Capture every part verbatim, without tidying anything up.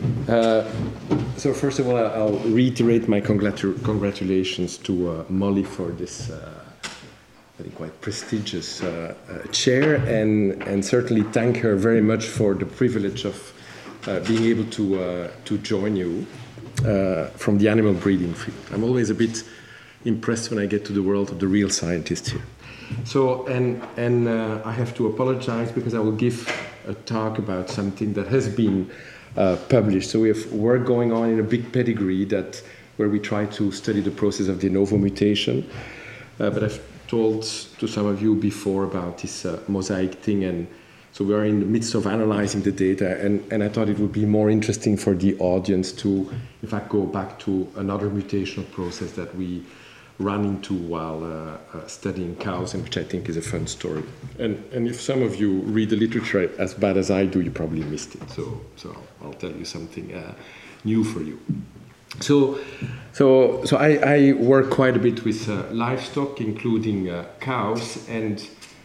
Uh, so first of all, I'll reiterate my congratu- congratulations to uh, Molly for this, uh, I think, quite prestigious uh, uh, chair, and, and certainly thank her very much for the privilege of uh, being able to uh, to join you uh, from the animal breeding field. I'm always a bit impressed when I get to the world of the real scientists here. So, and and uh, I have to apologize because I will give a talk about something that has been uh, published. So we have work going on in a big pedigree that where we try to study the process of de novo mutation. Uh, but I've told to some of you before about this uh, mosaic thing, and so we are in the midst of analyzing the data, and, and I thought it would be more interesting for the audience to, in fact, go back to another mutational process that we run into while uh, uh, studying cows, and which I think is a fun story. And and if some of you read the literature as bad as I do, you probably missed it. So so I'll tell you something uh, new for you. So so so I, I work quite a bit with uh, livestock, including uh, cows, and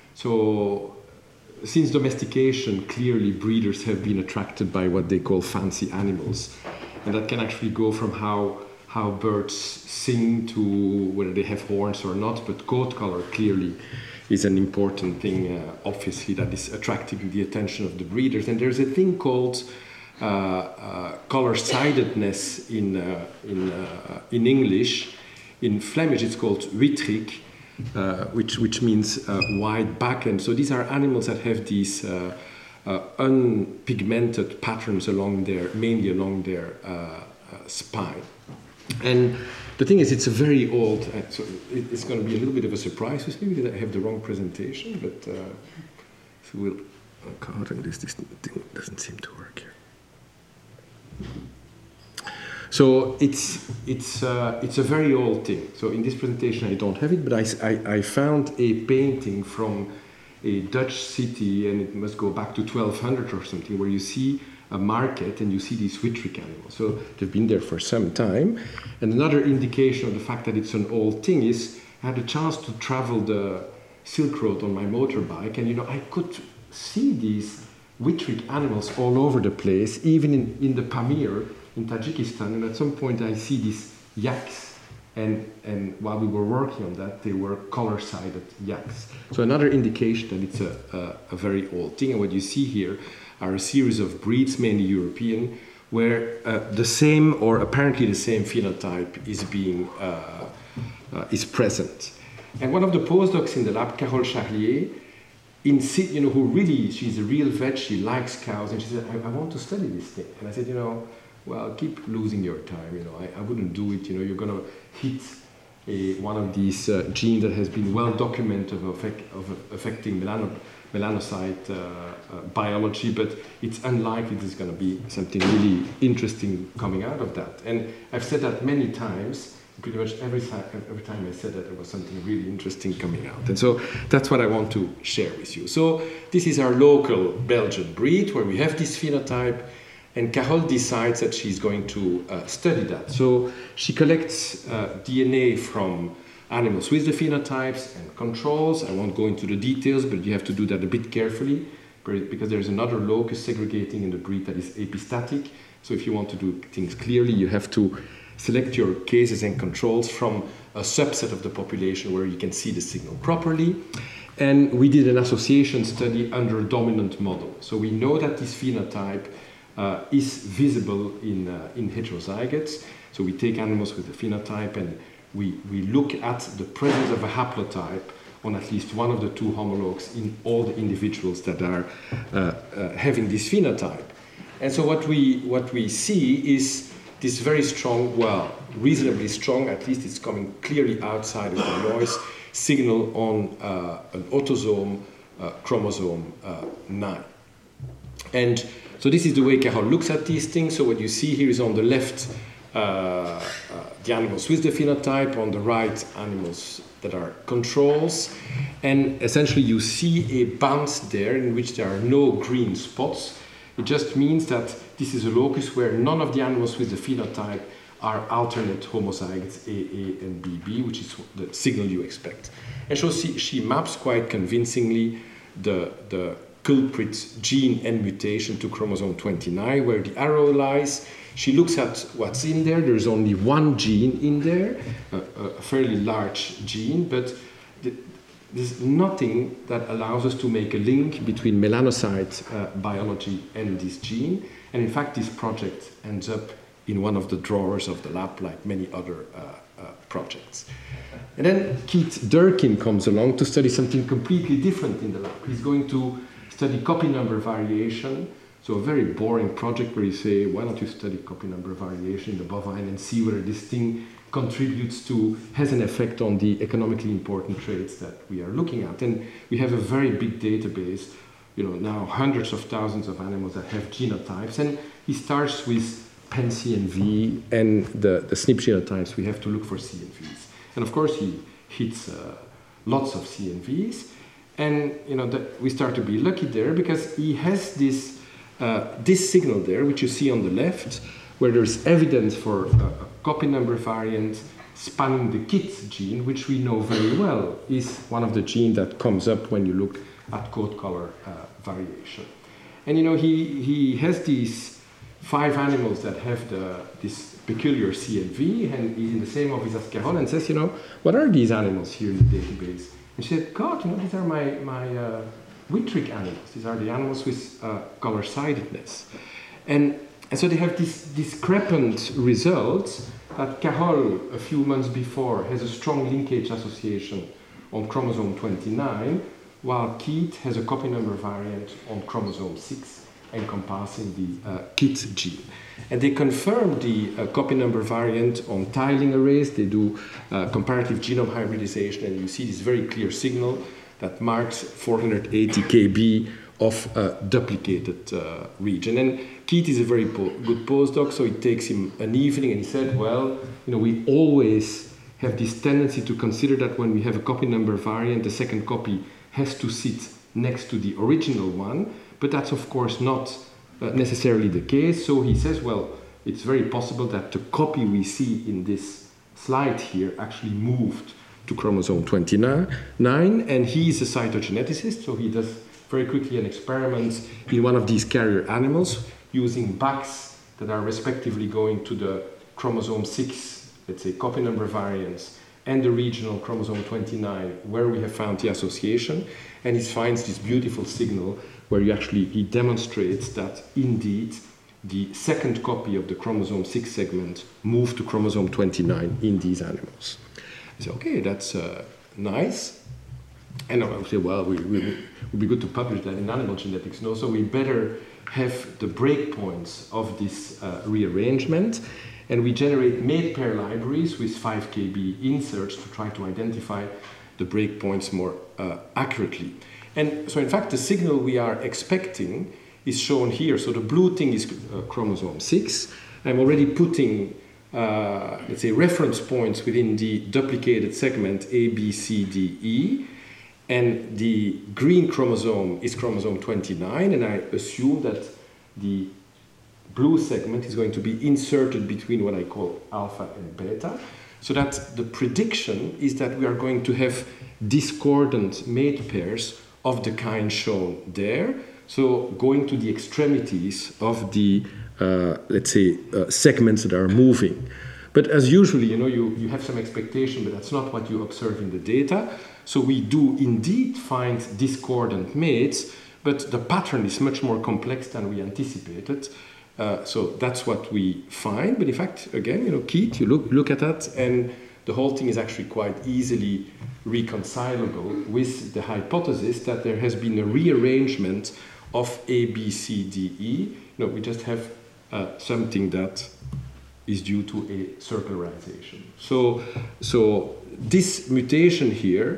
so since domestication, clearly breeders have been attracted by what they call fancy animals, and that can actually go from how how birds sing to whether they have horns or not, but coat color clearly is an important thing, uh, obviously, that is attracting the attention of the breeders. And there's a thing called uh, uh, color-sidedness in, uh, in, uh, in English. In Flemish, it's called witrig, uh, which, which means uh, white back. And so these are animals that have these uh, uh, unpigmented patterns along their, mainly along their uh, uh, spine. And the thing is, it's a very old, uh, so it, it's going to be a little bit of a surprise with me because I have the wrong presentation, but uh, so we'll, oh God, and this, this thing doesn't seem to work here. So it's, it's, uh, it's a very old thing. So in this presentation I don't have it, but I, I, I found a painting from a Dutch city, and it must go back to twelve hundred or something, where you see a market and you see these witrig animals. So they've been there for some time. And another indication of the fact that it's an old thing is I had a chance to travel the Silk Road on my motorbike, and you know I could see these witrig animals all over the place, even in, in the Pamir in Tajikistan. And at some point I see these yaks, and, and while we were working on that, they were color-sided yaks. So another indication that it's a, a, a very old thing. And what you see here are a series of breeds, mainly European, where uh, the same or apparently the same phenotype is being uh, uh, is present. And one of the postdocs in the lab, Carole Charlier, in, you know, who really, she's a real vet, she likes cows, and she said, I, I want to study this thing. And I said, you know, well, keep losing your time, you know, I, I wouldn't do it, you know, you're going to hit a, one of these uh, genes that has been well documented of, effect, of affecting melano, melanocyte uh, uh, biology, but it's unlikely there's going to be something really interesting coming out of that. And I've said that many times. Pretty much every time, every time I said that, there was something really interesting coming out. And so that's what I want to share with you. So this is our local Belgian breed where we have this phenotype, and Carole decides that she's going to uh, study that. So she collects uh, D N A from animals with the phenotypes and controls. I won't go into the details, but you have to do that a bit carefully because there's another locus segregating in the breed that is epistatic. So if you want to do things clearly, you have to select your cases and controls from a subset of the population where you can see the signal properly. And we did an association study under a dominant model. So we know that this phenotype uh, is visible in, uh, in heterozygotes. So we take animals with a phenotype and we, we look at the presence of a haplotype on at least one of the two homologs in all the individuals that are uh, uh, having this phenotype. And so what we, what we see is this very strong, well, reasonably strong, at least it's coming clearly outside of the noise, signal on uh, an autosome, uh, chromosome uh, nine. And so this is the way Carole looks at these things. So what you see here is on the left, uh, uh, the animals with the phenotype, on the right, animals that are controls. And essentially you see a bounce there in which there are no green spots. It just means that this is a locus where none of the animals with the phenotype are alternate homozygotes A A and B B, which is the signal you expect. And so she, she maps quite convincingly the, the culprit gene and mutation to chromosome twenty-nine, where the arrow lies. She looks at what's in there. There's only one gene in there, a, a fairly large gene, but the, there's nothing that allows us to make a link between melanocyte uh, biology and this gene. And in fact, this project ends up in one of the drawers of the lab, like many other uh, uh, projects. And then Keith Durkin comes along to study something completely different in the lab. He's going to study copy number variation. So a very boring project where you say, why don't you study copy number variation in the bovine and see whether this thing contributes to, has an effect on the economically important traits that we are looking at. And we have a very big database, you know, now hundreds of thousands of animals that have genotypes. And he starts with P E N C N V and the, the S N P genotypes. We have to look for C N Vs. And of course, he hits uh, lots of C N Vs. And, you know, that we start to be lucky there because he has this Uh, this signal there, which you see on the left, where there's evidence for a, a copy number variant spanning the K I T gene, which we know very well is one of the genes that comes up when you look at coat color uh, variation. And you know, he, he has these five animals that have the, this peculiar C N V, and he's in the same office as Carole and says, you know, what are these animals here in the database? And she said, God, you know, these are my, my uh, Wittrick animals. These are the animals with uh, color-sidedness. And, and so they have these discrepant results that Carole, a few months before, has a strong linkage association on chromosome twenty-nine, while Keith has a copy number variant on chromosome six, encompassing the uh, K I T gene. And they confirm the uh, copy number variant on tiling arrays. They do uh, comparative genome hybridization, and you see this very clear signal that marks four hundred eighty K B of a duplicated uh, region. And Keith is a very po good postdoc, so it takes him an evening, and he said, well, you know, we always have this tendency to consider that when we have a copy number variant, the second copy has to sit next to the original one, but that's of course not uh, necessarily the case. So he says, well, it's very possible that the copy we see in this slide here actually moved to chromosome twenty-nine, and he's a cytogeneticist, so he does very quickly an experiment in one of these carrier animals using bags that are respectively going to the chromosome six, let's say copy number variants, and the regional chromosome twenty-nine, where we have found the association, and he finds this beautiful signal where you actually, he demonstrates that indeed the second copy of the chromosome six segment moved to chromosome twenty-nine in these animals. I say, okay, that's uh, nice. And I would say, well, we, we, it would be good to publish that in animal genetics. No, so we better have the breakpoints of this uh, rearrangement. And we generate mate pair libraries with five K B inserts to try to identify the breakpoints more uh, accurately. And so, in fact, the signal we are expecting is shown here. So the blue thing is uh, chromosome six. I'm already putting Uh, let's say, reference points within the duplicated segment A, B, C, D, E, and the green chromosome is chromosome twenty-nine, and I assume that the blue segment is going to be inserted between what I call alpha and beta, so that the prediction is that we are going to have discordant mate pairs of the kind shown there, so going to the extremities of the Uh, let's say, uh, segments that are moving. But as usually, you know, you, you have some expectation, but that's not what you observe in the data. So we do indeed find discordant mates, but the pattern is much more complex than we anticipated. Uh, so that's what we find. But in fact, again, you know, Keith, you look, look at that, and the whole thing is actually quite easily reconcilable with the hypothesis that there has been a rearrangement of A, B, C, D, E. You know, we just have Uh, something that is due to a circularization. So, so this mutation here,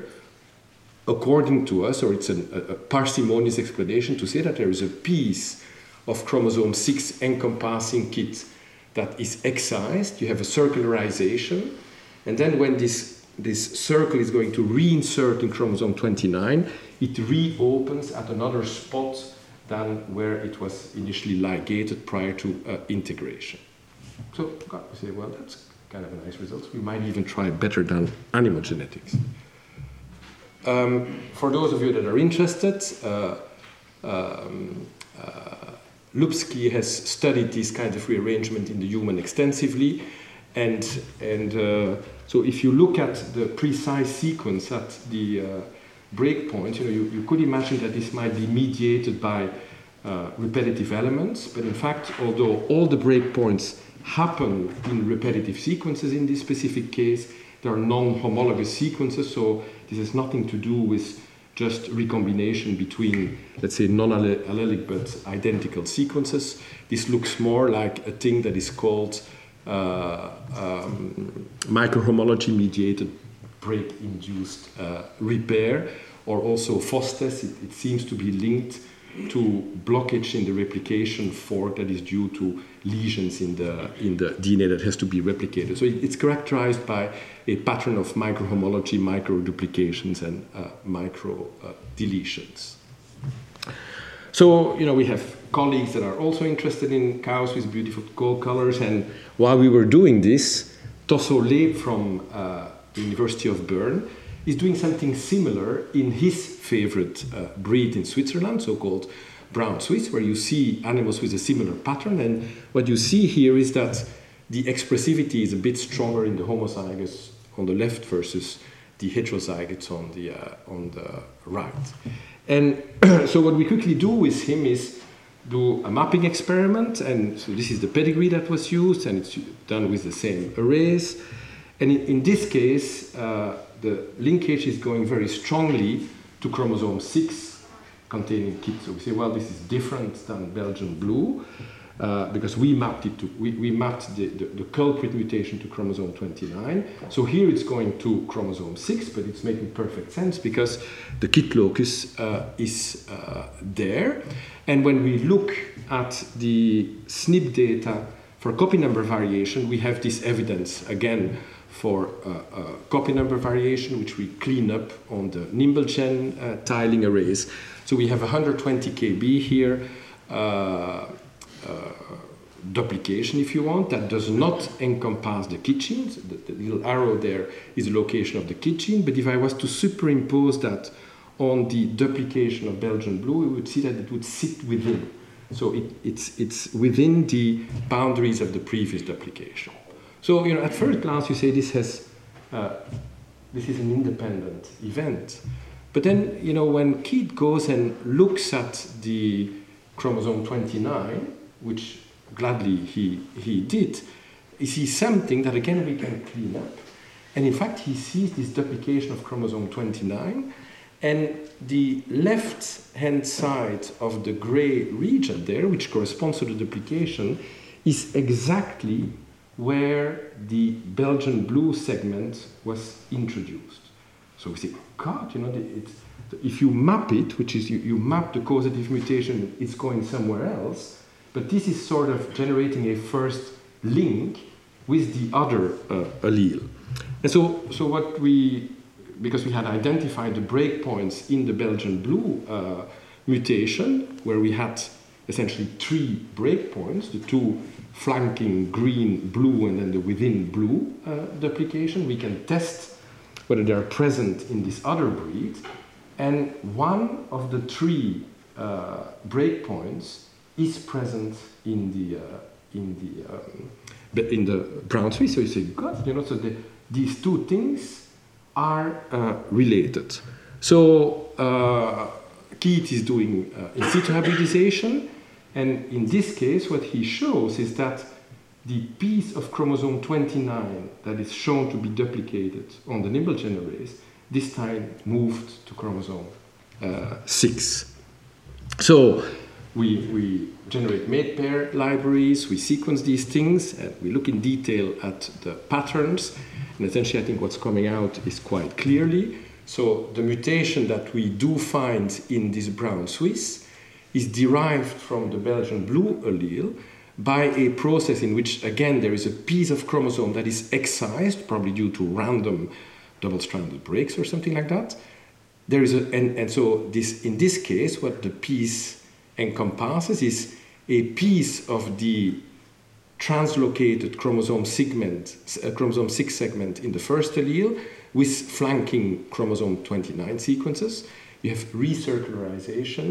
according to us, or it's an, a, a parsimonious explanation to say that there is a piece of chromosome six encompassing K I T that is excised, you have a circularization, and then when this, this circle is going to reinsert in chromosome twenty-nine, it reopens at another spot than where it was initially ligated prior to uh, integration. So, God, we say, well, that's kind of a nice result. We might even try better than animal genetics. Um, for those of you that are interested, uh, um, uh, Lupski has studied this kind of rearrangement in the human extensively, and and uh, so if you look at the precise sequence at the uh, breakpoint, you know, you, you could imagine that this might be mediated by uh, repetitive elements, but in fact, although all the breakpoints happen in repetitive sequences in this specific case, they are non-homologous sequences, so this has nothing to do with just recombination between, let's say, non-allelic but identical sequences. This looks more like a thing that is called uh, um, microhomology mediated break-induced uh, repair, or also FOSTES. It, it seems to be linked to blockage in the replication fork that is due to lesions in the in the D N A that has to be replicated. So it, it's characterized by a pattern of microhomology, microduplications, and uh, micro uh, deletions. So, you know, we have colleagues that are also interested in cows with beautiful coat colors, and while we were doing this, Tosso Leeb from uh, the University of Bern is doing something similar in his favorite uh, breed in Switzerland, so-called brown Swiss, where you see animals with a similar pattern. And what you see here is that the expressivity is a bit stronger in the homozygous on the left versus the heterozygotes on the, uh, on the right. And so what we quickly do with him is do a mapping experiment. And so this is the pedigree that was used, and it's done with the same arrays. And in, in this case, uh, the linkage is going very strongly to chromosome six containing KIT. So we say, well, this is different than Belgian blue uh, because we mapped it to, we, we mapped the, the, the culprit mutation to chromosome twenty-nine. So here it's going to chromosome six, but it's making perfect sense because the KIT locus uh, is uh, there. And when we look at the S N P data for copy number variation, we have this evidence again for uh, uh, copy number variation, which we clean up on the Nimble-Gen uh, tiling arrays. So we have one hundred twenty K B here, uh, uh, duplication if you want, that does not encompass the KIT genes. The, the little arrow there is the location of the KIT gene, but if I was to superimpose that on the duplication of Belgian blue, we would see that it would sit within. So it, it's, it's within the boundaries of the previous duplication. So, you know, at first glance, you say this has, uh, this is an independent event. But then, you know, when KIT goes and looks at the chromosome twenty-nine, which gladly he, he did, he sees something that, again, we can clean up. And in fact, he sees this duplication of chromosome twenty-nine, and the left-hand side of the gray region there, which corresponds to the duplication, is exactly where the Belgian blue segment was introduced. So we say, God, you know, it's, if you map it, which is you, you map the causative mutation, it's going somewhere else, but this is sort of generating a first link with the other uh, allele. And so, so what we, because we had identified the breakpoints in the Belgian blue uh, mutation, where we had essentially three breakpoints, the two flanking green, blue, and then the within blue uh, duplication. We can test whether they are present in this other breed. And one of the three uh, breakpoints is present in the, uh, in, the, um, in the brown Swiss. So you say, God, you know, so the, these two things are uh, related. So uh, KIT is doing uh, in situ hybridization. And in this case, what he shows is that the piece of chromosome twenty-nine that is shown to be duplicated on the Nimble-Gen arrays, this time moved to chromosome uh, six. So we, we generate mate pair libraries, we sequence these things, and we look in detail at the patterns. And essentially, I think what's coming out is quite clearly. So the mutation that we do find in this brown Swiss is derived from the Belgian blue allele by a process in which, again, there is a piece of chromosome that is excised, probably due to random double-stranded breaks or something like that. There is a, and, and so this, in this case, what the piece encompasses is a piece of the translocated chromosome segment, uh, chromosome six segment in the first allele with flanking chromosome twenty-nine sequences. You have recircularization,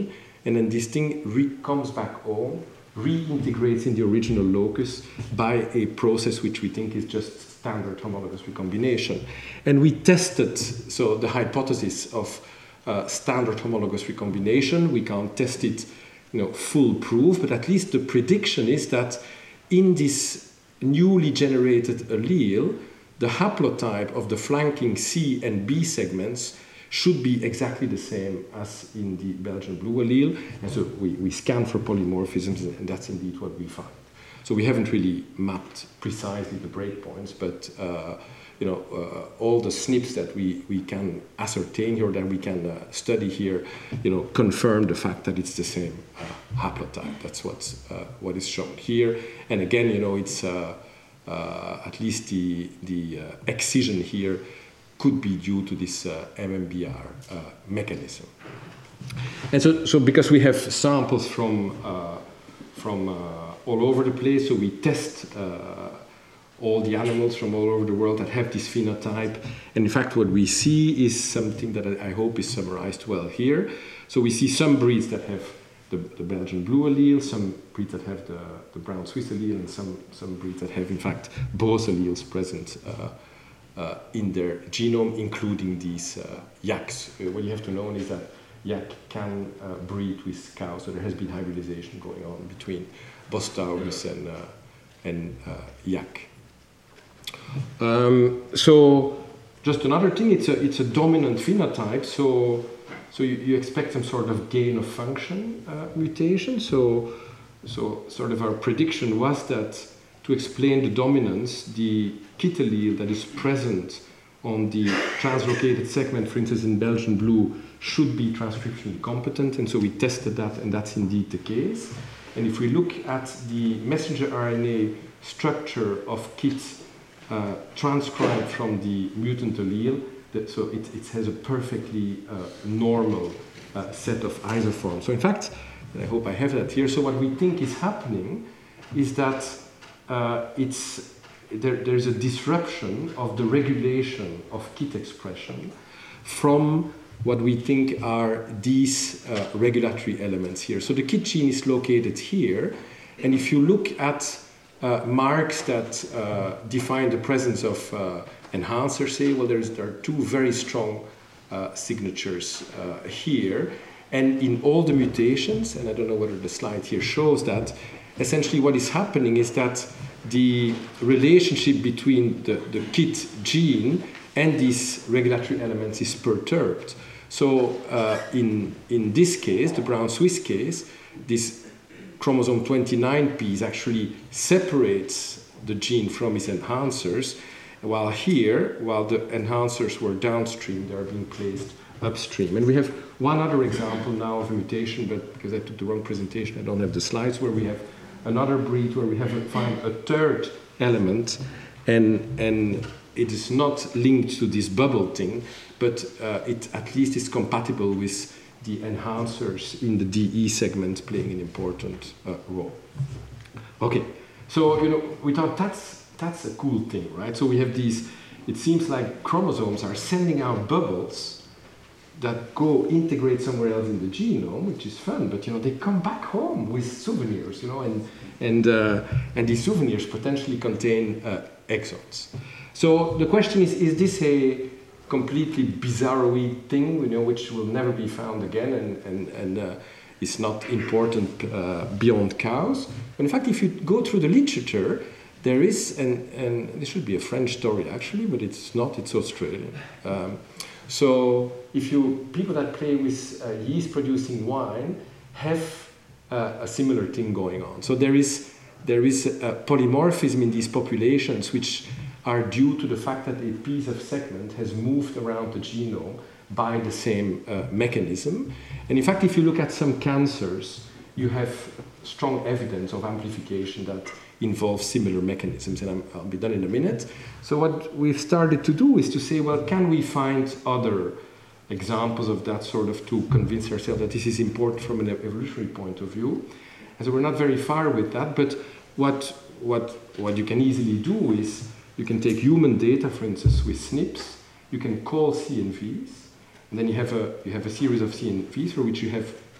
and then this thing re comes back home, reintegrates in the original locus by a process which we think is just standard homologous recombination. And we tested, so the hypothesis of uh, standard homologous recombination, we can't test it, you know, full proof, but at least the prediction is that in this newly generated allele, the haplotype of the flanking C and B segments should be exactly the same as in the Belgian blue allele. And so we, we scan for polymorphisms, and that's indeed what we find. So we haven't really mapped precisely the breakpoints, but uh, you know, uh, all the S N Ps that we, we can ascertain here, that we can uh, study here, you know, confirm the fact that it's the same uh, haplotype. That's what's, uh, what is shown here. And again, you know, it's uh, uh, at least the, the uh, excision here could be due to this uh, M M B R uh, mechanism. And so, so because we have samples from, uh, from uh, all over the place, so we test uh, all the animals from all over the world that have this phenotype. And in fact, what we see is something that I hope is summarized well here. So we see some breeds that have the, the Belgian blue allele, some breeds that have the, the brown Swiss allele, and some, some breeds that have, in fact, both alleles present uh, uh, in their genome, including these uh, yaks. Uh, what you have to know is that yak can uh, breed with cows, so there has been hybridization going on between Bos taurus and, uh, and uh, yak. Um, so just another thing, it's a, it's a dominant phenotype, so, so you, you expect some sort of gain of function uh, mutation. So, so sort of our prediction was that to explain the dominance, the KIT allele that is present on the translocated segment, for instance in Belgian blue, should be transcriptionally competent, and so we tested that, and that's indeed the case. And if we look at the messenger R N A structure of KIT uh, transcribed from the mutant allele, that, so it, it has a perfectly uh, normal uh, set of isoforms. So in fact, I hope I have that here, so what we think is happening is that uh, it's, there, there's a disruption of the regulation of KIT expression from what we think are these uh, regulatory elements here. So the KIT gene is located here, and if you look at uh, marks that uh, define the presence of uh, enhancers, say, well, there's, there are two very strong uh, signatures uh, here, and in all the mutations, and I don't know whether the slide here shows that, essentially what is happening is that the relationship between the, the KIT gene and these regulatory elements is perturbed. So uh, in, in this case, the brown Swiss case, this chromosome twenty-nine p actually separates the gene from its enhancers, while here, while the enhancers were downstream, they are being placed upstream. And we have one other example now of a mutation, but because I took the wrong presentation, I don't have the slides, where we have another breed where we have a, find a third element, and, and it is not linked to this bubble thing, but uh, it at least is compatible with the enhancers in the D E segment playing an important uh, role. Okay, so you know we thought that's that's a cool thing, right? So we have these. It seems like chromosomes are sending out bubbles that go integrate somewhere else in the genome, which is fun. But you know they come back home with souvenirs, you know, and and uh, and these souvenirs potentially contain uh, exons. So the question is: is this a completely bizarroid thing, you know, which will never be found again, and and and uh, is not important uh, beyond cows? But in fact, if you go through the literature, there is, and and this should be a French story actually, but it's not. It's Australian. Um, so if you people that play with uh, yeast producing wine have uh, a similar thing going on. So there is there is a polymorphism in these populations which are due to the fact that a piece of segment has moved around the genome by the same uh, mechanism. And in fact, if you look at some cancers, you have strong evidence of amplification that involves similar mechanisms, and I'm, I'll be done in a minute. So what we've started to do is to say, well, can we find other examples of that sort of to convince ourselves that this is important from an evolutionary point of view? And so we're not very far with that, but what, what, what you can easily do is you can take human data, for instance, with S N Ps. You can call C N Vs, and then you have a you have a series of C N Vs for which you have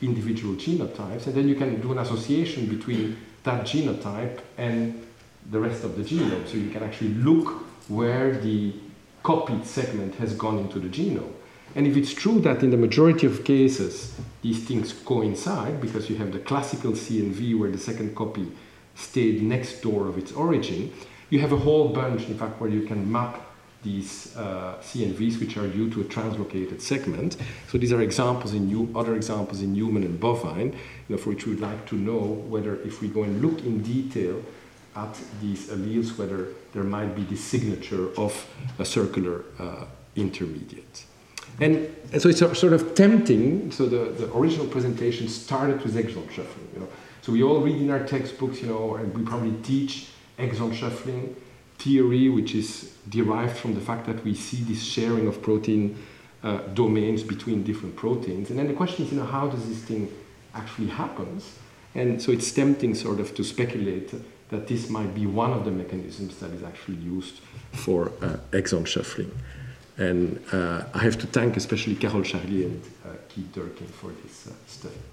individual genotypes, and then you can do an association between that genotype and the rest of the genome. So you can actually look where the copied segment has gone into the genome. And if it's true that in the majority of cases these things coincide, because you have the classical C N V where the second copy stayed next door of its origin, you have a whole bunch, in fact, where you can map these uh, C N Vs which are due to a translocated segment. So these are examples in you, other examples in human and bovine, you know, for which we would like to know whether, if we go and look in detail at these alleles, whether there might be this signature of a circular uh, intermediate. And, and so it's sort of tempting. So the, the original presentation started with exon shuffling. You know? So we all read in our textbooks, you know, and we probably teach exon shuffling theory, which is derived from the fact that we see this sharing of protein uh, domains between different proteins. And then the question is, you know, how does this thing actually happens? And so it's tempting sort of to speculate that this might be one of the mechanisms that is actually used for uh, exon shuffling. And uh, I have to thank especially Carole Charlier and uh, Keith Durkin for this uh, study.